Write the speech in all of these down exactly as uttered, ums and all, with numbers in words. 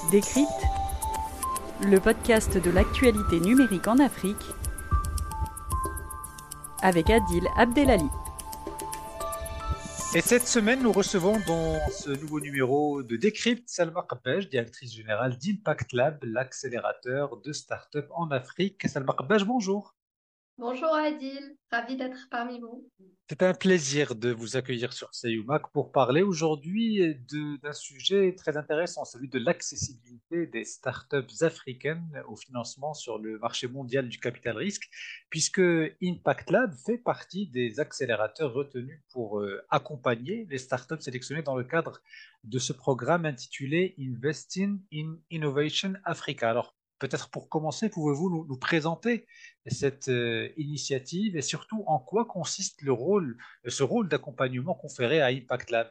Décrypte, le podcast de l'actualité numérique en Afrique avec Adil Abdelali. Et cette semaine, nous recevons dans ce nouveau numéro de Décrypte Salma Qabbaj, directrice générale d'Impact Lab, l'accélérateur de start-up en Afrique. Salma Qabbaj, bonjour. Bonjour Adil, ravie d'être parmi vous. C'est un plaisir de vous accueillir sur Sayoumac pour parler aujourd'hui de- d'un sujet très intéressant, celui de l'accessibilité des startups africaines au financement sur le marché mondial du capital risque, puisque Impact Lab fait partie des accélérateurs retenus pour euh, accompagner les startups sélectionnées dans le cadre de ce programme intitulé Investing in Innovation Africa. Alors, peut-être pour commencer, pouvez-vous nous, nous présenter cette euh, initiative et surtout en quoi consiste le rôle, ce rôle d'accompagnement conféré à Impact Lab.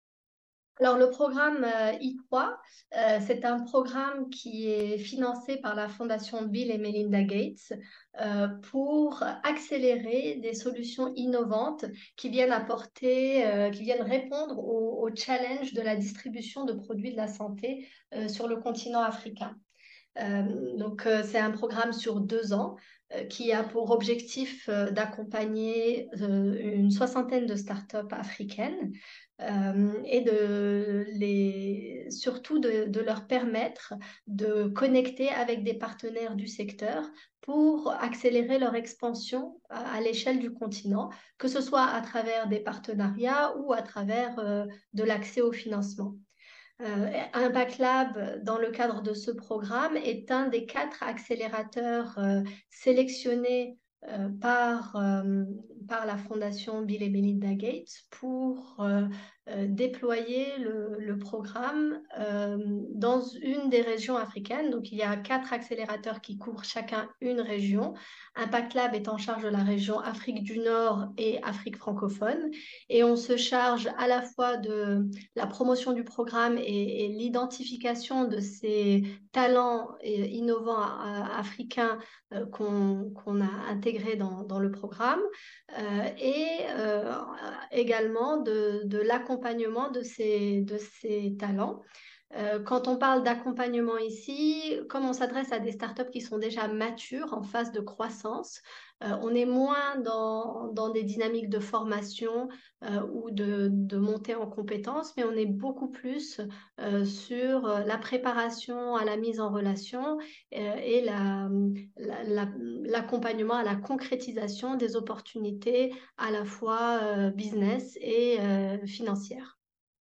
Alors le programme euh, I trois, euh, c'est un programme qui est financé par la Fondation Bill et Melinda Gates euh, pour accélérer des solutions innovantes qui viennent apporter, euh, qui viennent répondre au, au challenge de la distribution de produits de la santé euh, sur le continent africain. Euh, donc, euh, c'est un programme sur deux ans euh, qui a pour objectif euh, d'accompagner euh, une soixantaine de startups africaines euh, et de les, surtout de, de leur permettre de connecter avec des partenaires du secteur pour accélérer leur expansion à, à l'échelle du continent, que ce soit à travers des partenariats ou à travers euh, de l'accès au financement. Euh, Impact Lab, dans le cadre de ce programme, est un des quatre accélérateurs euh, sélectionnés euh, par, euh, par la Fondation Bill et Melinda Gates pour euh, euh, déployer le, le programme euh, dans une des régions africaines. Donc, il y a quatre accélérateurs qui couvrent chacun une région. Impact Lab est en charge de la région Afrique du Nord et Afrique francophone. Et on se charge à la fois de la promotion du programme et, et l'identification de ces talents et innovants euh, africains euh, qu'on qu'on a intégrés dans, dans le programme euh, et euh, également de, de l'accompagnement de ces, de ces talents. Euh, quand on parle d'accompagnement ici, comme on s'adresse à des startups qui sont déjà matures, en phase de croissance, euh, on est moins dans, dans des dynamiques de formation euh, ou de, de montée en compétences, mais on est beaucoup plus euh, sur euh, la préparation à la mise en relation euh, et la, la- la- l'accompagnement à la concrétisation des opportunités à la fois euh, business et euh, financières.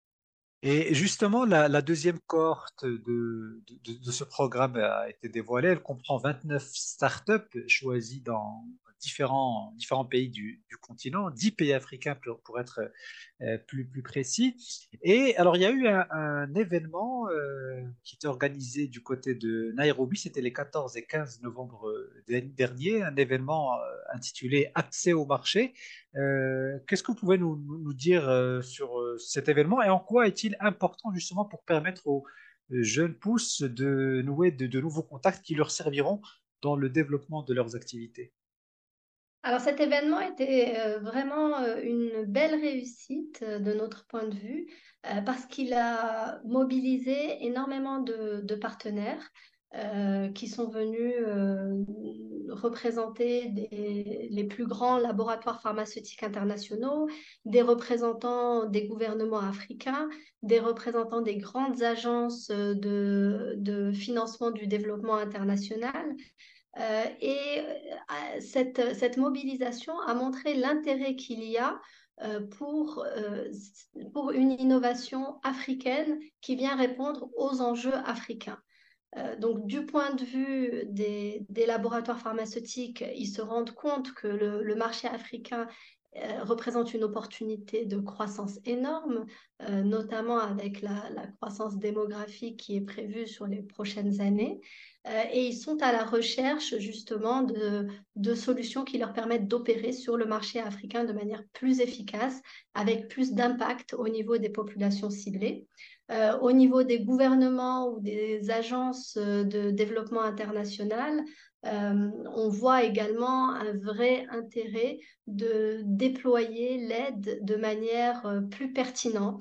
Et justement, la, la deuxième cohorte de, de, de ce programme a été dévoilée. Elle comprend vingt-neuf startups choisies dans différents, différents pays du, du continent, dix pays africains pour, pour être euh, plus, plus précis. Et alors, il y a eu un, un événement euh, qui était organisé du côté de Nairobi, c'était les quatorze et quinze novembre euh, dernier, un événement euh, intitulé Accès au marché. Euh, qu'est-ce que vous pouvez nous, nous- nous dire euh, sur euh, cet événement et en quoi est-il important justement pour permettre aux euh, jeunes pousses de nouer de, de nouveaux contacts qui leur serviront dans le développement de leurs activités? Alors cet événement était euh, vraiment euh, une belle réussite euh, de notre point de vue euh, parce qu'il a mobilisé énormément de, de partenaires euh, qui sont venus euh, représenter des- les plus grands laboratoires pharmaceutiques internationaux, des représentants des gouvernements africains, des représentants des grandes agences euh, de, de financement du développement international. Euh, et euh, cette, cette mobilisation a montré l'intérêt qu'il y a euh, pour, euh, pour une innovation africaine qui vient répondre aux enjeux africains. Euh, donc, du point de vue des, des laboratoires pharmaceutiques, ils se rendent compte que le, le marché africain euh, représente une opportunité de croissance énorme, euh, notamment avec la, la croissance démographique qui est prévue sur les prochaines années. Euh, et ils sont à la recherche justement de, de solutions qui leur permettent d'opérer sur le marché africain de manière plus efficace, avec plus d'impact au niveau des populations ciblées. Euh, au niveau des gouvernements ou des agences euh, de développement international, euh, on voit également un vrai intérêt de déployer l'aide de manière euh, plus pertinente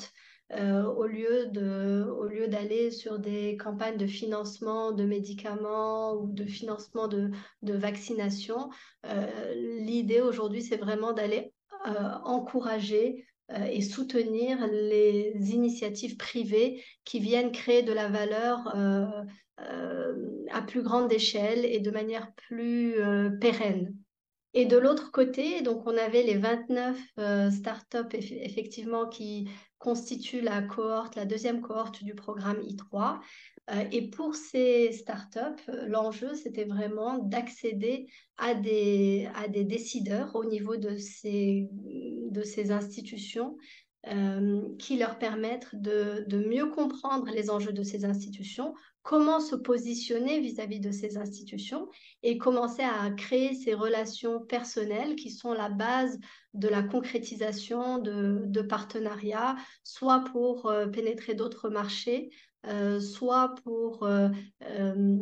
euh, au lieu de, au lieu d'aller sur des campagnes de financement de médicaments ou de financement de, de vaccination. Euh, l'idée aujourd'hui, c'est vraiment d'aller euh, encourager euh, et soutenir les initiatives privées qui viennent créer de la valeur euh, euh, à plus grande échelle et de manière plus euh, pérenne. Et de l'autre côté, donc on avait les vingt-neuf euh, startups eff- effectivement qui constituent la cohorte, la deuxième cohorte du programme I trois. Euh, et pour ces startups, euh, l'enjeu, c'était vraiment d'accéder à des, à des décideurs au niveau de ces, de ces institutions euh, qui leur permettent de, de mieux comprendre les enjeux de ces institutions, comment se positionner vis-à-vis de ces institutions et commencer à créer ces relations personnelles qui sont la base de la concrétisation de, de partenariats, soit pour euh, pénétrer d'autres marchés, euh, soit pour, euh, euh,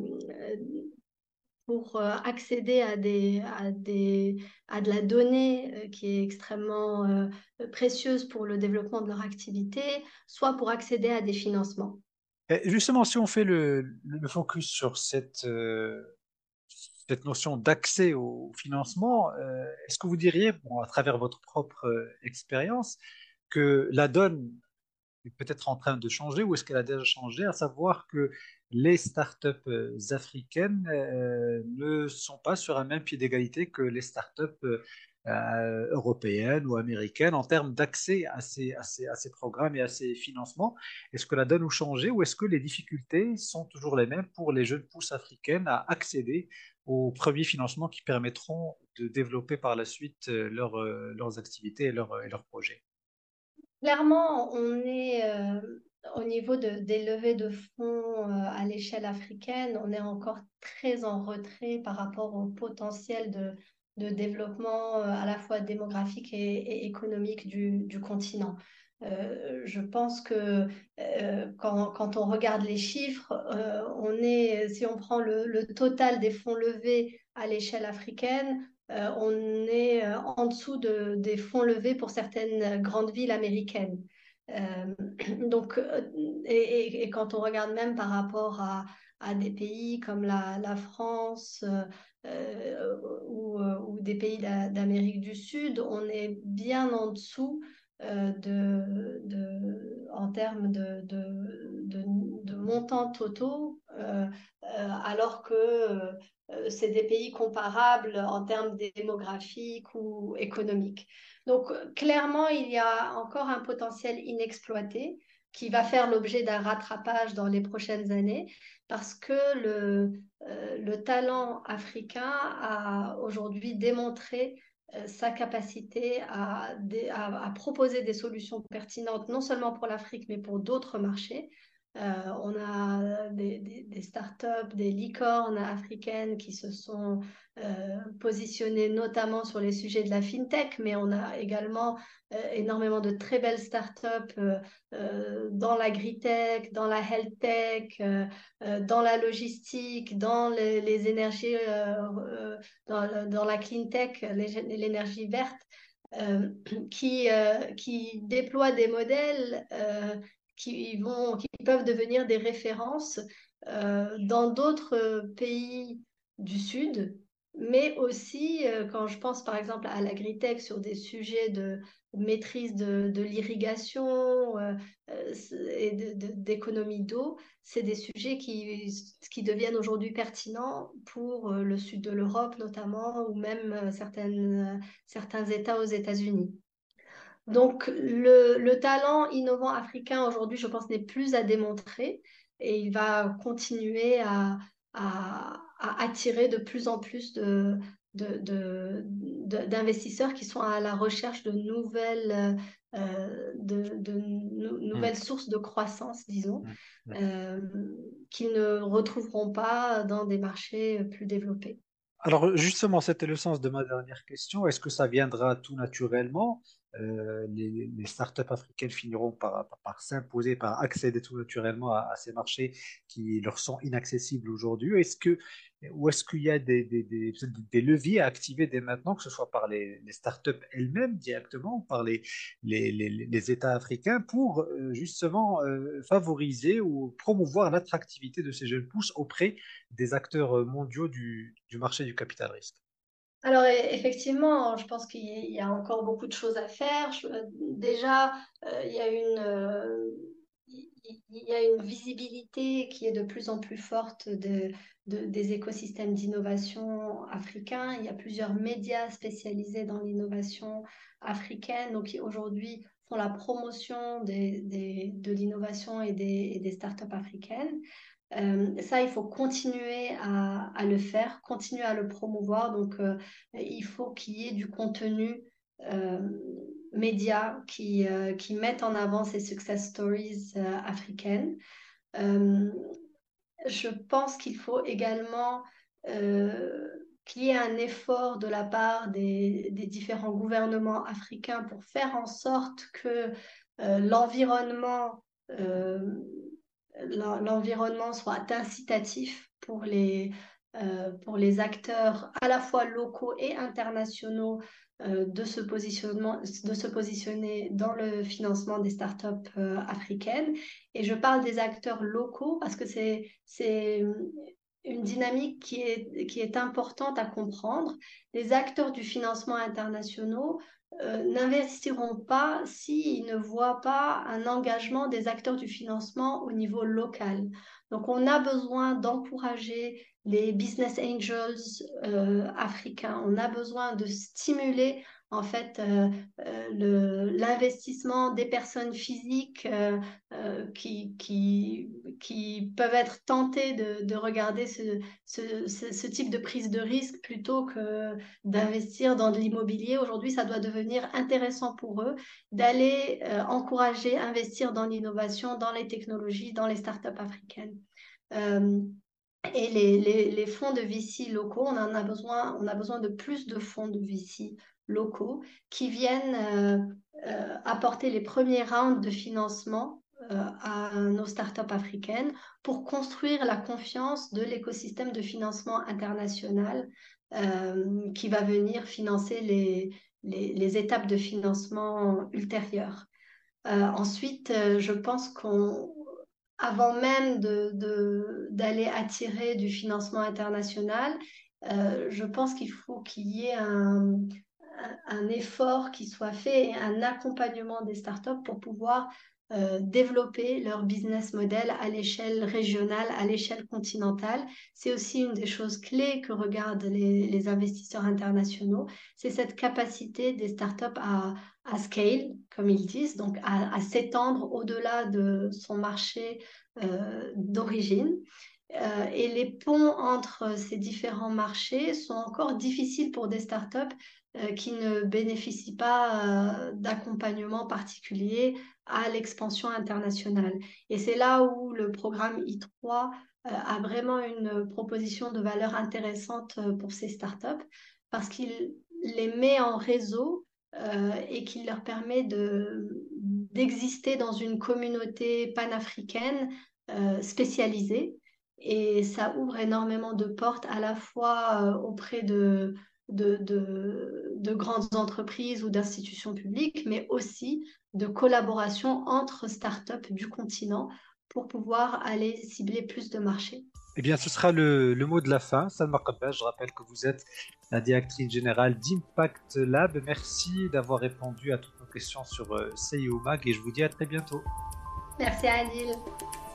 pour euh, accéder à des, à des, à de la donnée euh, qui est extrêmement euh, précieuse pour le développement de leur activité, soit pour accéder à des financements. Et justement, si on fait le, le focus sur cette, euh, cette notion d'accès au financement, euh, est-ce que vous diriez, bon, à travers votre propre euh, expérience, que la donne est peut-être en train de changer ou est-ce qu'elle a déjà changé, à savoir que les startups euh, africaines euh, ne sont pas sur un même pied d'égalité que les startups euh, euh, européennes ou américaines en termes d'accès à ces, à ces, à ces programmes et à ces financements. Est-ce que la donne a changé ou est-ce que les difficultés sont toujours les mêmes pour les jeunes pousses africaines à accéder aux premiers financements qui permettront de développer par la suite euh, leur, euh, leurs activités et leurs, et leurs projets? Clairement, on est euh, au niveau de, des levées de fonds euh, à l'échelle africaine, on est encore très en retrait par rapport au potentiel de, de développement euh, à la fois démographique et, et économique du, du continent. Euh, je pense que euh, quand, quand on regarde les chiffres, euh, on est, si on prend le, le total des fonds levés à l'échelle africaine, euh, on est euh, en dessous de- des fonds levés pour certaines grandes villes américaines. Euh, donc, euh, et, et- et quand on regarde même par rapport à, à des pays comme la, la France euh, euh, ou, euh, ou des pays d'A- d'Amérique du Sud, on est bien en dessous euh, de, de- en termes de, de, de, de montants totaux, euh, euh, alors que euh, euh, c'est des pays comparables en termes démographiques ou économiques. Donc, euh, clairement, il y a encore un potentiel inexploité qui va faire l'objet d'un rattrapage dans les prochaines années parce que le, euh, le talent africain a aujourd'hui démontré euh, sa capacité à, dé- à- à proposer des solutions pertinentes, non seulement pour l'Afrique, mais pour d'autres marchés. Euh, on a des, des, des startups, des licornes africaines qui se sont euh, positionnées notamment sur les sujets de la fintech, mais on a également euh, énormément de très belles startups euh, euh, dans l'agritech, dans la health tech, euh, euh, dans la logistique, dans les, les énergies, euh, euh, dans, dans la clean tech, les- l'énergie verte. euh, qui, euh, qui déploient des modèles euh, qui vont, qui peuvent devenir des références euh, dans d'autres euh, pays du Sud, mais aussi euh, quand je pense par exemple à l'agritech sur des sujets de maîtrise de, de l'irrigation euh, euh, et de- de- d'économie d'eau, c'est des sujets qui, qui deviennent aujourd'hui pertinents pour euh, le sud de l'Europe notamment, ou même euh, certaines, certains États aux États-Unis. Donc, le, le talent innovant africain aujourd'hui, je pense, n'est plus à démontrer et il va continuer à, à- à attirer de plus en plus de, de- de- de- d'investisseurs qui sont à la recherche de nouvelles, euh, de, de nou- Hmm, nouvelles sources de croissance, disons, hmm, hmm. euh, qu'ils ne retrouveront pas dans des marchés plus développés. Alors justement, c'était le sens de ma dernière question. Est-ce que ça viendra tout naturellement? euh, les, les startups africaines finiront par, par, par s'imposer, par accéder tout naturellement à, à ces marchés qui leur sont inaccessibles aujourd'hui. Est-ce que, ou est-ce qu'il y a des, des, des, des leviers à activer dès maintenant, que ce soit par les, les startups elles-mêmes directement ou par les, les, les, les États africains pour euh, justement euh, favoriser ou promouvoir l'attractivité de ces jeunes pousses auprès des acteurs mondiaux du, du marché du capital risque? Alors, e- effectivement, je pense qu'il y a encore beaucoup de choses à faire. Je- déjà, euh, il y a une, euh, il il y a une visibilité qui est de plus en plus forte de, de- des écosystèmes d'innovation africains. Il y a plusieurs médias spécialisés dans l'innovation africaine, donc qui aujourd'hui font la promotion des, des- de l'innovation et des, et des startups africaines. Euh, ça, il faut continuer à, à le faire, continuer à le promouvoir. Donc, euh, il faut qu'il y ait du contenu euh, média qui, euh, qui mette en avant ces success stories euh, africaines. Euh, je pense qu'il faut également euh, qu'il y ait un effort de la part des, des différents gouvernements africains pour faire en sorte que euh, l'environnement euh, l'en- l'environnement soit incitatif pour les, euh, pour les acteurs à la fois locaux et internationaux euh, de se positionnement, de se positionner dans le financement des startups euh, africaines. Et je parle des acteurs locaux parce que c'est, c'est une dynamique qui est, qui est importante à comprendre. Les acteurs du financement internationaux euh, n'investiront pas s'ils ne voient pas un engagement des acteurs du financement au niveau local. Donc, on a besoin d'encourager les business angels euh, africains. On a besoin de stimuler en fait euh, euh, le- l'investissement des personnes physiques euh, euh, qui, qui, qui peuvent être tentées de, de regarder ce, ce, ce, ce type de prise de risque plutôt que d'investir dans de l'immobilier. Aujourd'hui, ça doit devenir intéressant pour eux d'aller euh, encourager, investir dans l'innovation, dans les technologies, dans les startups africaines. Euh, et les, les, les fonds de V C locaux, on en a besoin, on a besoin de plus de fonds de V C locaux qui viennent euh, euh, apporter les premiers rounds de financement euh, à nos startups africaines pour construire la confiance de l'écosystème de financement international euh, qui va venir financer les, les, les étapes de financement ultérieures. Euh, ensuite, euh, je pense qu'on, avant même de, de- d'aller attirer du financement international, euh, je pense qu'il faut qu'il y ait un, un- un effort qui soit fait et un accompagnement des startups pour pouvoir euh, développer leur business model à l'échelle régionale, à l'échelle continentale. C'est aussi une des choses clés que regardent les, les investisseurs internationaux, c'est cette capacité des startups à à scale, comme ils disent, donc à, à s'étendre au-delà de son marché euh, d'origine. Euh, et les ponts entre ces différents marchés sont encore difficiles pour des startups euh, qui ne bénéficient pas euh, d'accompagnement particulier à l'expansion internationale. Et c'est là où le programme I trois euh, a vraiment une proposition de valeur intéressante euh, pour ces startups parce qu'il les met en réseau euh, et qui leur permet de, d'exister dans une communauté panafricaine euh, spécialisée. Et ça ouvre énormément de portes à la fois euh, auprès de, de, de, de grandes entreprises ou d'institutions publiques, mais aussi de collaboration entre startups du continent pour pouvoir aller cibler plus de marchés. Eh bien, ce sera le, le mot de la fin. Salma Kabbaj, je rappelle que vous êtes la directrice générale d'Impact Lab. Merci d'avoir répondu à toutes nos questions sur euh, C I O Mag et je vous dis à très bientôt. Merci Adil.